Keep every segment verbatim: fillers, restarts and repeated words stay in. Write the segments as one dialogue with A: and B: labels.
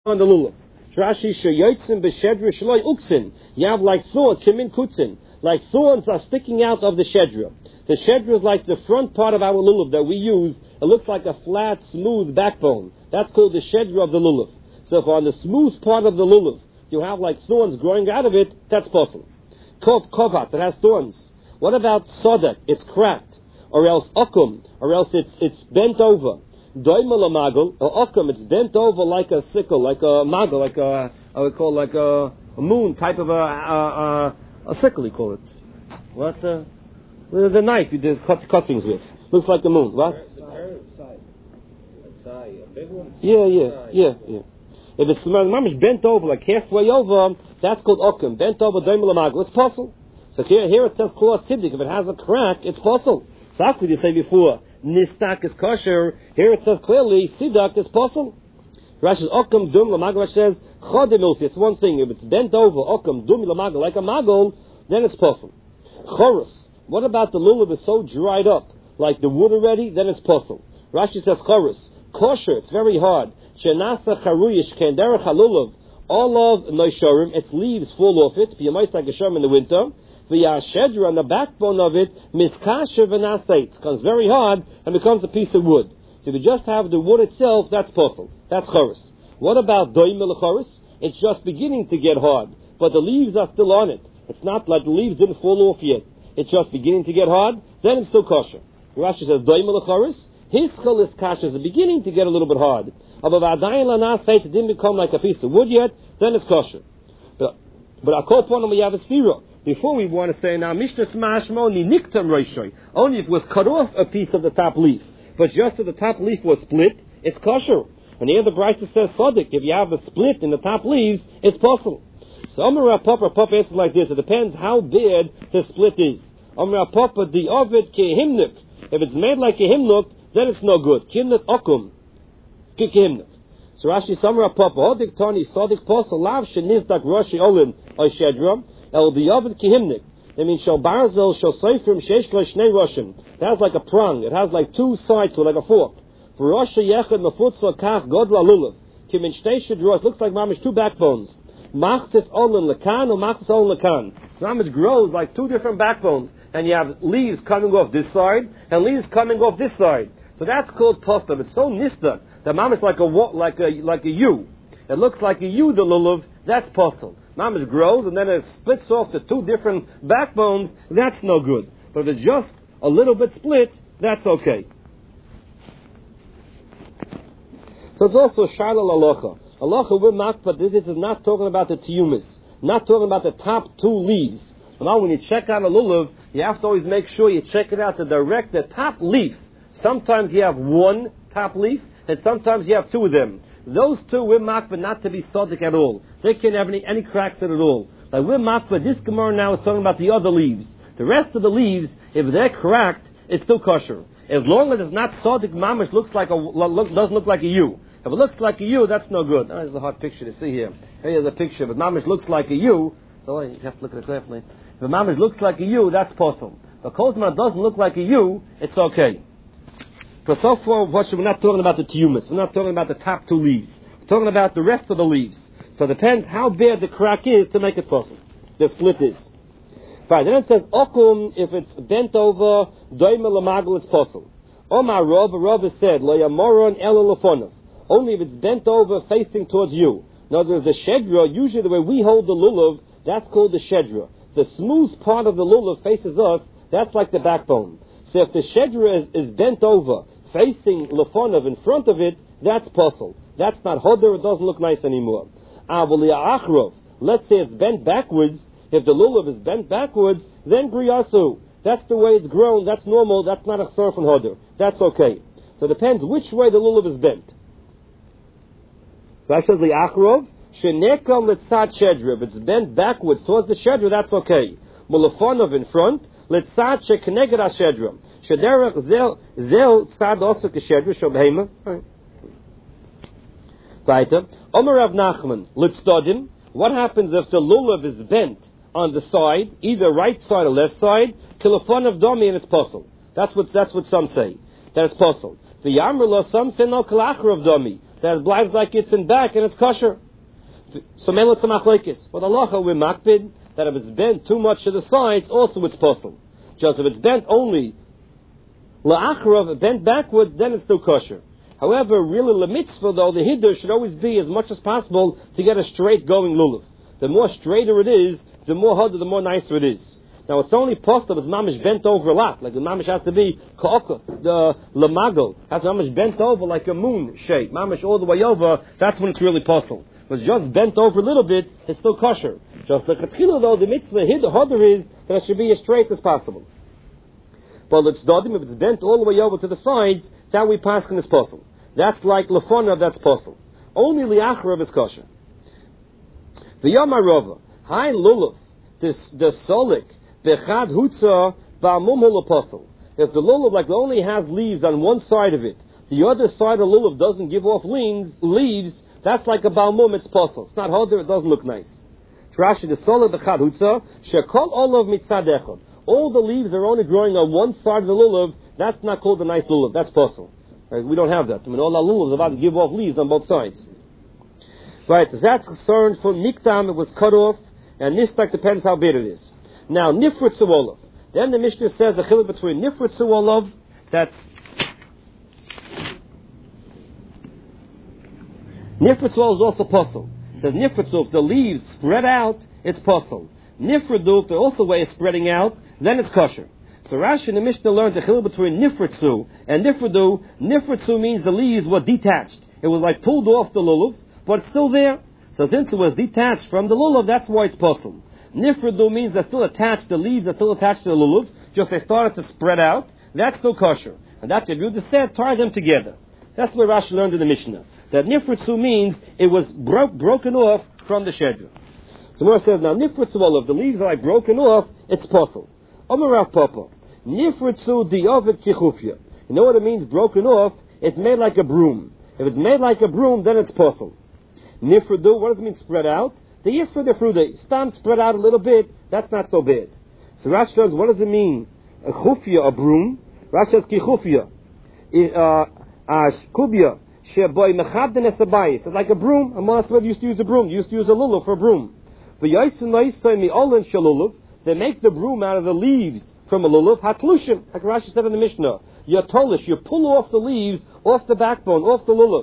A: on the lulav. Rashi sheyotzim b'shedra shloi uksin. You have like thorns, kimin kutzin, like thorns are sticking out of the shedra. The shedra is like the front part of our lulav that we use. It looks like a flat, smooth backbone. That's called the shedra of the lulav. So if on the smooth part of the lulav you have like thorns growing out of it, that's possible. Kov kovat, it has thorns. What about sodak? It's cracked, or else okum, or else it's it's bent over. Doimel a magel, or okum, it's bent over like a sickle, like a magel, like a I would call like a, a moon type of a a, a, a sickle. You call it what? Uh, the, the knife you did cut cut things with. Looks like the moon. What?
B: The curved side, side, a big one.
A: Yeah, yeah, yeah, yeah. If it's mamish bent over, like halfway over, that's called okum. Bent over doimel a magel. It's possible. So here, here it says klor tziddik. If it has a crack, it's possible. So how could you say before nistak is kosher? Here it says clearly sidak is possible. Rashi says okum dum lamagel. Rashi says chodim ilsi. It's one thing. If it's bent over okum dum lamagel like a magel, then it's possible. Chorus. What about the lulav is so dried up like the wood already? Then it's possible. Rashi says chorus kosher. It's very hard. Shenasa charuyish ken derech halulav. All of noishorim, its leaves fall off it. B'yamayis like a sherm in the winter. The shedra on the backbone of it, miskasher v'naseit, becomes very hard and becomes a piece of wood. So if you just have the wood itself, that's possible. That's chorus. What about doimel chorus? It's just beginning to get hard, but the leaves are still on it. It's not like the leaves didn't fall off yet. It's just beginning to get hard, then it's still kosher. Rashi says doimel chorus. His chol is kasher, is beginning to get a little bit hard. But v'adayin lanaseit, it didn't become like a piece of wood yet, then it's kosher. But but I call upon him, we have a spira. Before we want to say now, Mishnah Smashmo ni niktam roishoy. Only if it was cut off a piece of the top leaf. But just if the top leaf was split, it's kosher. And here the Brisa says Sodik, if you have a split in the top leaves, it's possible. So Omer Papa, Papa answers like this. It depends how bad the split is. Omer Papa, the ovid kehimnik. If it's made like a himnuk, then it's no good. Kimnik okum. Kehimnik. So Rashi Omer Papa, Odik Tani Sodik Posel Lav Shenizdak Roshi Olim Oishedra. El biyavad kihimnik. That means shel barzel shel seifrim sheish lo shnei roshim. It has like a prong. It has like two sides to it, like a fork. For rosh yechad mefutza kach godla lulav. Kimin shtei shedros. It looks like mamish two backbones. Machtis olin lekan or machtis olin lekan. Mamish grows like two different backbones, and you have leaves coming off this side and leaves coming off this side. So that's called postav. It's so nista that mamish like a like a like a U. It looks like a U, the lulav. That's postal. Mamish grows and then it splits off to two different backbones. That's no good. But if it's just a little bit split, that's okay. So it's also Shalal Alocha. Alocha with Makpa, this is not talking about the tiyumis, not talking about the top two leaves. Now when you check out a lulav, you have to always make sure you check it out to direct the top leaf. Sometimes you have one top leaf, and sometimes you have two of them. Those two we're makba not to be sodik at all. They can't have any, any cracks in it at all. Like we're makba, this Gemara now is talking about the other leaves. The rest of the leaves, if they're cracked, it's still kosher. As long as it's not sodik mamish, looks like a look, doesn't look like a U. If it looks like a U, that's no good. Oh, there's a hard picture to see here. Here's a picture. But mamish looks like a U, so you have to look at it carefully. If a mamish looks like a U, that's possible. But kozman doesn't look like a U, it's okay. Because so far, we're not talking about the tiyumis. We're not talking about the top two leaves. We're talking about the rest of the leaves. So it depends how bad the crack is to make it possible. The split is. Fine. Then it says, okum, if it's bent over, doimel lamagel is possible. Omar Rav, Rav has said, lo yamoron elo lefonav. Only if it's bent over, facing towards you. In other words, the shedra, usually the way we hold the lulav, that's called the shedra. The smooth part of the lulav faces us, that's like the backbone. So if the shedra is, is bent over, facing lefonav in front of it, that's possible. That's not hodder, it doesn't look nice anymore. Let's say it's bent backwards. If the lulav is bent backwards, then briyasu. That's the way it's grown, that's normal, that's not a surf and hodder. That's okay. So it depends which way the lulav is bent. Rashi says li'achrov, shenekam letzad shedra. If it's bent backwards towards the shedra, that's okay. Mulefonav in front, letzad shekneged ha-shedra. Shederach zel zel tzad also k'shedra shobheima. Weiter. Omer Rav Nachman, litzdodim. What happens if the lulav is bent on the side, either right side or left side? Kilofonav domi and it's possible. That's what that's what some say. That it's possible. The Yamrullah, some say no kalachar of domi. that it blives like it's in back and it's kosher. So men look some machlekes. But halacha we makpid that if it's bent too much to the sides, also it's possible. Just if it's bent only la'achrav, bent backward, then it's still kosher. However, really the mitzvah though, the hiddur should always be as much as possible to get a straight going lulav. The more straighter it is, the more harder, the more nicer it is. Now it's only possible if it's mamish bent over a lot, like the mamish has to be ka'oka, the lamago, has mamish bent over like a moon shape, mamish all the way over, that's when it's really possible. But just bent over a little bit, it's still kosher. Just the chetchila though, the mitzvah, the harder is that it should be as straight as possible. But it's dodim, if it's bent all the way over to the sides, that we pass in is possible. That's like lefonav, that's possible. Only liachrav is kosher. The yamarova, hi lulav, this the solik, bechad hutza, ba'amum hul apostle. If the lulav like only has leaves on one side of it, the other side of the lulav doesn't give off leaves, leaves, that's like a ba'amum, it's possible. It's not harder, it doesn't look nice. Rashi, the solik bechad hutza, shekol olav mitzad echad. All the leaves are only growing on one side of the lulav, that's not called a nice lulav, that's possible. Right? We don't have that. I mean, all our lulav is about to give off leaves on both sides. Right, so that's concerned for miktam, it was cut off, and nistak depends how big it is. Now, nifritzu olav. Then the Mishnah says the chiluk between nifritzu olav, that's nifritzu olav is also possible. It says nifritzu, if the leaves spread out, it's possible. Nifridu, if the also way is spreading out, then it's kosher. So Rashi and the Mishnah learned the chiluk between nifritzu and nifridu. Nifritzu means the leaves were detached. It was like pulled off the lulav, but it's still there. So since it was detached from the lulav, that's why it's possible. Nifridu means they're still attached, the leaves are still attached to the lulav, just they started to spread out, that's still kosher. And that's what you just said, tie them together. That's what Rashi learned in the Mishnah. That nifritzu means it was bro- broken off from the shedra. So Mor says, now nifritzu olav, the leaves are like broken off, it's possible. Omer Rav Papa, nifritzu diovet kichufya. You know what it means, broken off? It's made like a broom. If it's made like a broom, then it's possible. Nifridu, what does it mean spread out? The yifrid, the fruda, stam spread out a little bit, that's not so bad. So Rashi says, what does it mean? A chufya, a broom. Rashi says, ki chufya. Kubya, sheboy mechadden esabayis. It's like a broom. A monastir used to use a broom. You used to use a lulav for a broom. They make the broom out of the leaves from a lulav, hatlushim, like Rashi said in the Mishnah. You tolish, you pull off the leaves, off the backbone, off the lulav.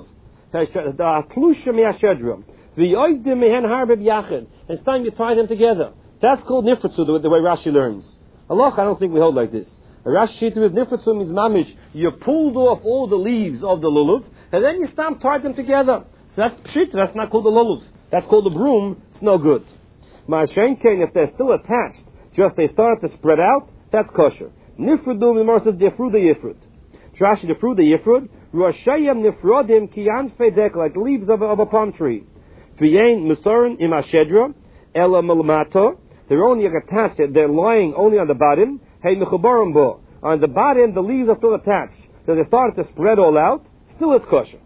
A: It's time you tie them together. That's called nifritzu, the, the way Rashi learns. Allah, I don't think we hold like this. A Rashi shita is nifritzu means mamish. You pulled off all the leaves of the lulav, and then you stamp tied them together. So that's pshita, that's not called the lulav. That's called the broom, it's no good. Ma'ashenkein, if they're still attached, just they start to spread out, that's kosher. Nifridu, the says, defru the yifrud. Rashi, defru the yifrud, Roshayim nifrodim kiyan fedek, like leaves of a, of a palm tree. V'yein musarin im ashedra, ela malamato, they're only attached, they're lying only on the bottom, hey mechubarim bo. On the bottom, the leaves are still attached. So they started to spread all out, still it's kosher.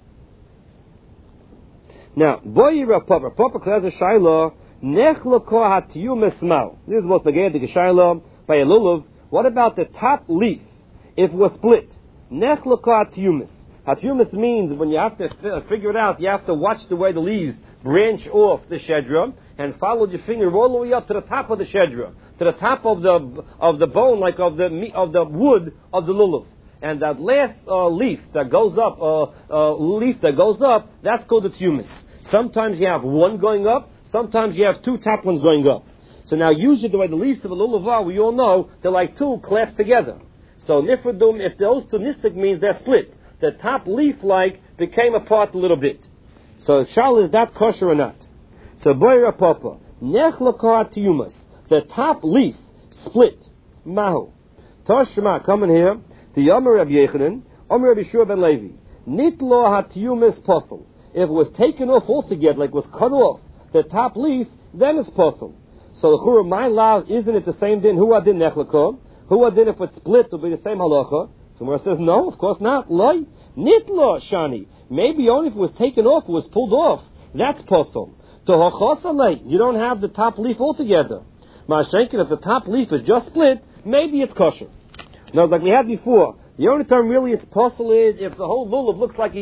A: Now, boy Rav Papa, Papa class a shayla, nech loko hatiyum esmal. This is what's the shayla by a lulav. What about the top leaf? If it was split, nech loko hatiyumis. Hatiyumis means when you have to f- figure it out, you have to watch the way the leaves branch off the shedra and follow your finger all the way up to the top of the shedra, to the top of the of the bone, like of the of the wood of the lulav. And that last uh, leaf that goes up, uh, uh, leaf that goes up, that's called the tiyumis. Sometimes you have one going up, sometimes you have two top ones going up. So now usually the way the leaves of a lulav are, we all know, they're like two clasped together. So nifradum, if those two nistic means they're split. The top leaf-like became apart a little bit. So shal, is that kosher or not? So boira papa, nech lakar tiyumas, the top leaf split. Mahu. Toshma, coming here, to Yomer Rabbi Yechanan, Omer Rabbi Shua ben Levi. Nitlo hatiyumis posel. If it was taken off altogether, like it was cut off, the top leaf, then it's posel. So the chura, my law, isn't it the same din? Who adin nech lakar? Who adin if it's split, it'll be the same halacha? Somewhere says, no, of course not. Loi, nitlo shani. Maybe only if it was taken off, it was pulled off. That's posel. To hochosalei, you don't have the top leaf altogether. Ma'ashenkin, if the top leaf is just split, maybe it's kosher. Now, like we had before, the only time really it's posel is if the whole lulav looks like a U.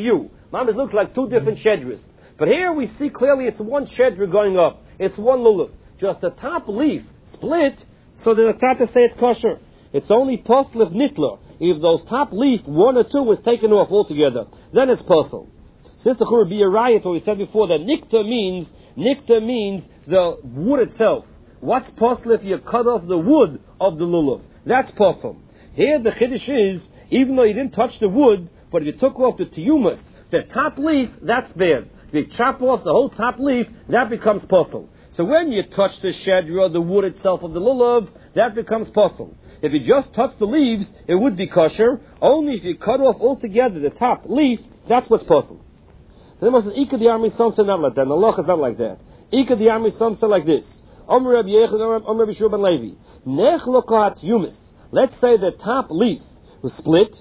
A: Mamas looks like two different shedras. But here we see clearly it's one shedra going up. It's one lulav. Just the top leaf split, so that the top to say it's kosher. It's only posel if nitla. If those top leaf, one or two, was taken off altogether, then it's posel. Sister Chur be a riot, what we said before, that nikta means, nikta means the wood itself. What's posel if you cut off the wood of the lulav? That's posel. Here the chiddush is, even though you didn't touch the wood, but if you took off the tiyumas, the top leaf, that's bad. If you chop off the whole top leaf, that becomes posel. So when you touch the shedra, the wood itself of the lulav, that becomes posel. If you just touch the leaves, it would be kosher. Only if you cut off altogether the top leaf, that's what's posel. Then it says, Ika the army something not like that. The Allah is not like that. Ika the army something like this. Omer Rabbi Yechon, Omer Rabbi Shua ben Levi. Nech lokat yumis. Let's say the top leaf was split.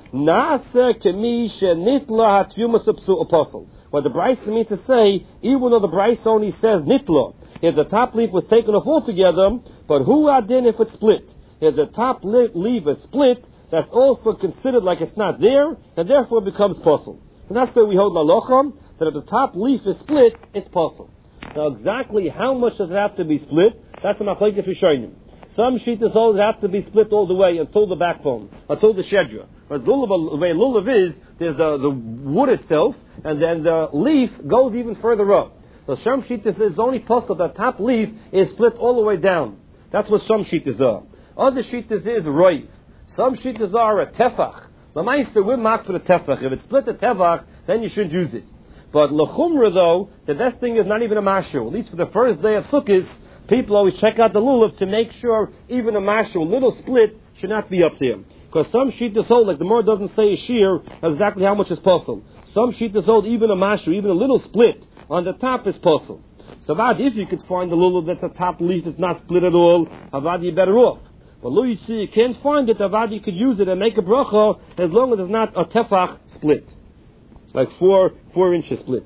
A: Nasa kemi shenitla hat yumis apostle. What the Bryce means to say, even though the Bryce only says nitla, if the top leaf was taken off altogether, but who adin if it's split? If the top leaf is split, that's also considered like it's not there, and therefore it becomes posel. And that's why we hold lalocham, that if the top leaf is split, it's posel. Now exactly how much does it have to be split? That's the machlekes rishonim. Some shittas hold it have to be split all the way until the backbone, until the shedra. But lulav, the way lulav is, there's the, the wood itself, and then the leaf goes even further up. So some shittas is only possible that top leaf is split all the way down. That's what some shittas are. Other shittas is roiv. Some shittas are a tefach. L'maisa, we're marked for the tefach. If it's split a tefach, then you shouldn't use it. But l'chumra though, the best thing is not even a mashu. At least for the first day of Sukkot, people always check out the lulav to make sure even a mashu, a little split, should not be up there. Because some shittas hold, like the Gemara doesn't say a shear exactly how much is possible. Some shittas hold even a mashu, even a little split on the top is possible. So Avad, if you could find the lulav that the top leaf is not split at all, Avad, you're better off. But look, you see, you can't find it, Avad, you could use it and make a bracha as long as it's not a tefach split. Like four, four inches split.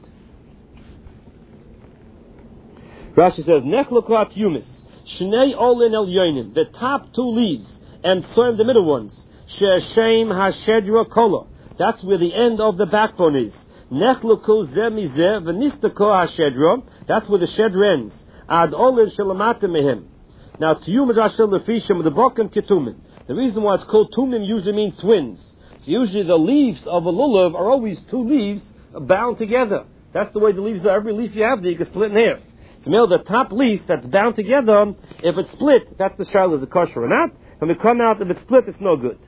A: Rashi says, Nechlokat yumis, Shnei olin el yoinim, the top two leaves, and soim the middle ones, She'ashem hashedra kola, that's where the end of the backbone is. Nechloko zeh mizeh, v'nistako hashedra, that's where the shedra ends. Ad olin shelamata mehem. Now, tiyum rashel lefishim, the bokem ketumin. The reason why it's called tumim usually means twins. So usually the leaves of a lulav are always two leaves bound together. That's the way the leaves are. Every leaf you have there, you can split in half. So now the top leaf that's bound together, if it's split, that's the shayla, is it kosher or not? When we come out, if it's split, it's no good.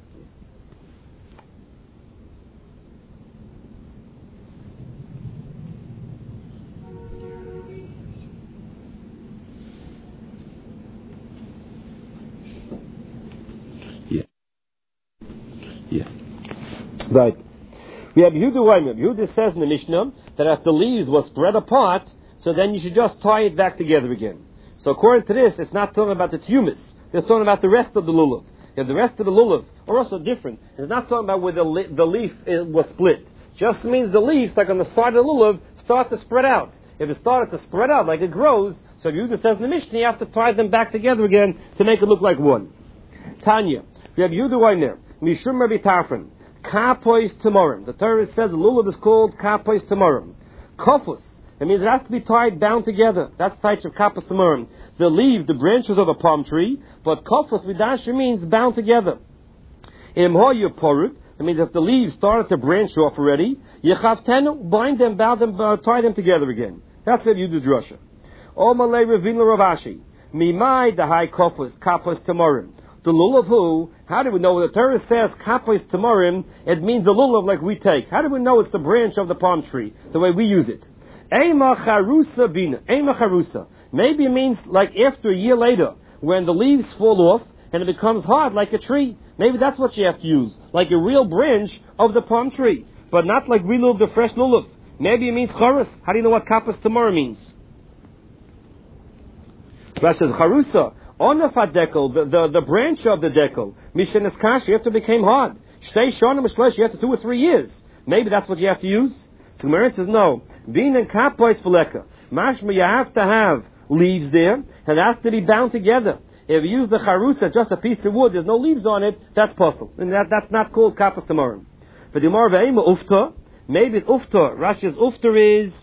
A: Yeah. Yeah. Right. We have Yehuda Weimer. Yehuda says in the Mishnah that if the leaves were spread apart, so then you should just tie it back together again. So according to this, it's not talking about the tiyumis. It's talking about the rest of the lulav. If the rest of the lulav are also different, it's not talking about where the, li- the leaf is, was split. Just means the leaves, like on the side of the lulav, start to spread out. If it started to spread out like it grows, so Yehuda says in the Mishnah, you have to tie them back together again to make it look like one. Tanya, we have Yehuda Weimer, Mishum Rabbi Tarfon, Kapois Tamorim. The Torah says the lulav is called Kapois Tamorim. Kofus. It means it has to be tied down together. That's the type of Kapois Tamorim. The leaf, the branches of a palm tree, but Kofus Vidasha means bound together. Imhoyu Porut. It means if the leaves started to branch off already, Yechav bind them, bound them, uh, tie them together again. That's what you do, Drusha. O Malay Ravina Ravashi. Mimai the high Kofus, Kapois Tamorim. The lulav who, how do we know? When the Torah says Kapois Tamorim, it means the lulav like we take. How do we know it's the branch of the palm tree, the way we use it? Eima charusa bina. Eima charusa. Maybe it means like after a year later, when the leaves fall off and it becomes hard like a tree. Maybe that's what you have to use, like a real branch of the palm tree, but not like we lulav, the fresh lulav. Maybe it means charus. How do you know what Kapois Tamorim means? Rashi says charusa. Onaf dekel, the, the the branch of the dekel, mishen eskash, after it became hard. Shtei shonim mishlesh, you have to two or three years. Maybe that's what you have to use. So Gemara says no. Being in kapois veleka, mashma, you have to have leaves there, and it has to be bound together. If you use the charusa, just a piece of wood, there's no leaves on it, that's possible, and that that's not called Kapois Tamorim. But the Gemara ve'ema ufta, Maybe it's uftar. Rashi's uftar is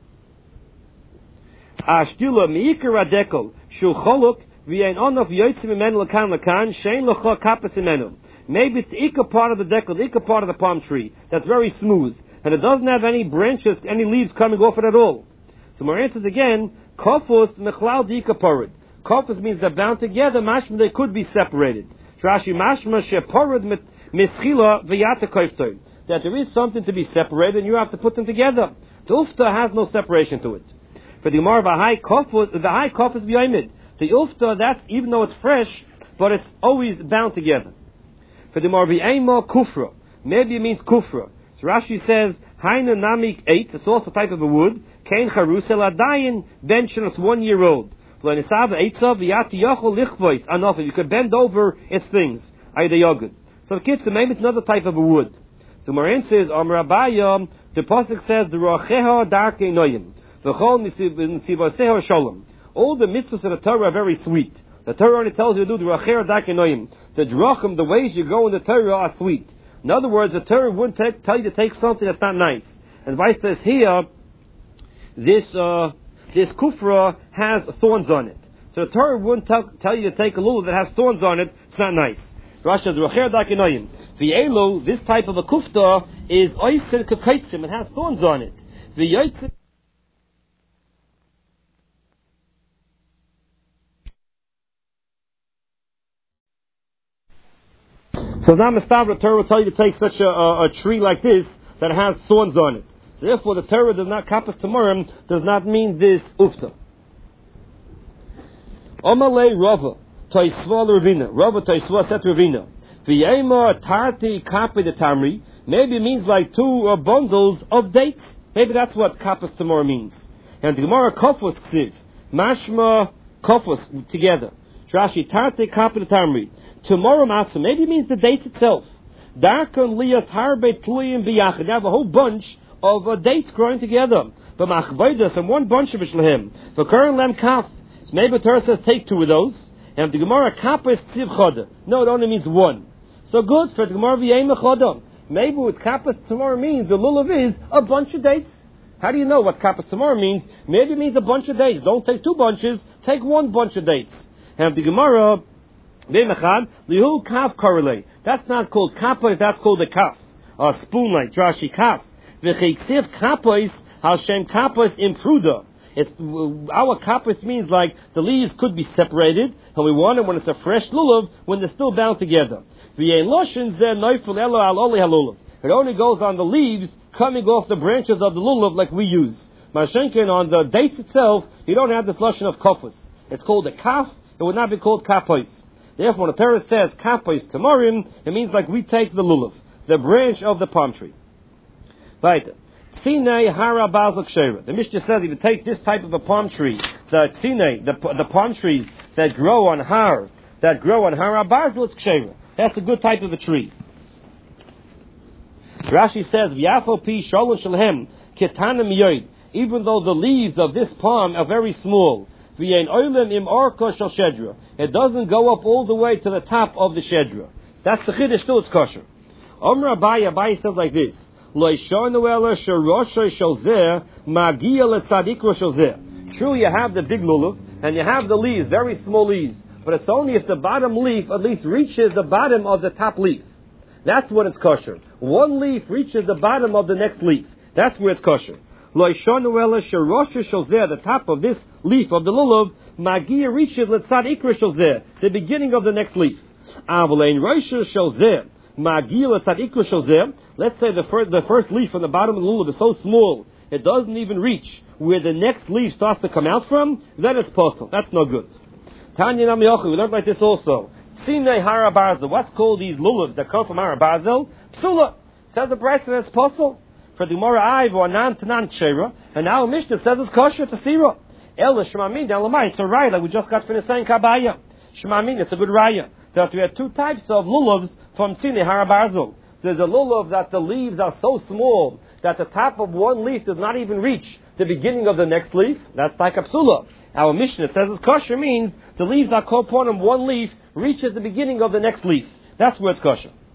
A: ashtila meikar adekel shu choluk v'yein onof yotzim imenu lakan lakan shein lecha kapas imenu. Maybe it's the ikka part of the dekel, the ikka part of the palm tree that's very smooth, and it doesn't have any branches, any leaves coming off it at all. So my answer is again, kofus mechlal di ikka parid. Kofus means they're bound together. Mashma they could be separated. Rashi mashma sheparid mischila v'yata koiftoy. That there is something to be separated, and you have to put them together. The ufta has no separation to it. For the Gemara, the high kofus, the high kofus b'yoimid. The ufta, that's even though it's fresh, but it's always bound together. For the Gemara, v'eima kufra. Maybe it means kufra. So Rashi says, haina namik eight. It's also a type of a wood. Kein charusel adayin bench, it's one year old. You could bend over its things. So kids, so maybe it's another type of a wood. So Marin says, Amr Abaya, the pasuk says, the Rocheha darke noyim, v'chol nisivaseha shalom. All the mitzvahs of the Torah are very sweet. The Torah only tells you to do the Rocheha darke noyim. The drachim, the ways you go in the Torah are sweet. In other words, the Torah wouldn't take, tell you to take something that's not nice. And vice says here, this uh, this kufra has thorns on it. So the Torah wouldn't tell, tell you to take a lulav that has thorns on it. It's not nice. Rashi says, Rocher dakinoyim. V'elu, this type of a kufta is oiser kakaitzim. It has thorns on it. V'yotzim. So now Mistabra Torah will tell you to take such a, a, a tree like this that has thorns on it. So therefore, the Torah does not kapas tamarim, does not mean this ufta. Omalei Rava Toisva Ravina. Rava Toisva said to Ravina, V'yema tarti kapi de tamri. Maybe it means like two uh, bundles of dates. Maybe that's what kapas tamar means. And the Gemara kofos ksiv mashma kofos together. Rashi tarti kapi de tamri. Tomorrow matzah. Maybe it means the dates itself. Darkon liyas harbe tluyim biyachid. You have a whole bunch of uh, dates growing together. But machvaydas and one bunch of ishlahim. For current lem kaf. So maybe the Torah says take two of those. And the Gemara kappa is tziv choda. No, it only means one. So good for the Gemara v'yema choda. Maybe what kappa tomorrow means, the lulav is a bunch of dates. How do you know what kappa tomorrow means? Maybe it means a bunch of dates. Don't take two bunches, take one bunch of dates. And the Gemara v'emechad lihu kaf korelei. That's not called kappa, that's called a kaf. A spoon like Rashi kaf. V'cheiksiv kappa is Hashem kappa is impruda. It's, our kappas means like the leaves could be separated, and we want them when it's a fresh lulav, when they're still bound together. It only goes on the leaves coming off the branches of the lulav like we use. Mashenkin, on the dates itself, you don't have this lotion of kafus. It's called a kaf, it would not be called kapos. Therefore, when the Torah says kapos tamarim, it means like we take the lulav, the branch of the palm tree. Right. Tzinei hara basil kshera. The Mishnah says if you take this type of a palm tree, the tzinei, the, the palm trees that grow on har, that grow on hara basil, it's kshera. That's a good type of a tree. Rashi says, V'yafo pi sholon shalhem ketanim yoid. Even though the leaves of this palm are very small, v'yein oilem im orko shel shedra. It doesn't go up all the way to the top of the shedra. That's the chiddush, still it's kosher. Omer Abaye, Abaye says like this. True, you have the big lulav, and you have the leaves, very small leaves, but it's only if the bottom leaf at least reaches the bottom of the top leaf. That's when it's kosher. One leaf reaches the bottom of the next leaf. That's where it's kosher. The top of this leaf of the lulav, magia reaches the beginning of the next leaf. Let's say the first, the first leaf on the bottom of the lulav is so small, it doesn't even reach where the next leaf starts to come out from, then it's possible. That's no good. Tanya Namiyochi, we learned like this also. Tzinei hara barzel. What's called these lulavs that come from hara barzel? Psula. Says the Brisa that it's possible. For the Gemara Aiv or Nan Tanan Kshera, and now Mishnah says it's kosher, it's a sira. Ela Shemamin, Elamai, it's a raya, like we just got finished saying Kabaya. Shemamin, it's a good raya. That we have two types of lulavs from Tzinei hara barzel. There's a lulav that the leaves are so small that the top of one leaf does not even reach the beginning of the next leaf. That's like a psula. Our Mishnah says it's kosher means the leaves are kopon and one leaf reaches the beginning of the next leaf. That's where it's kosher.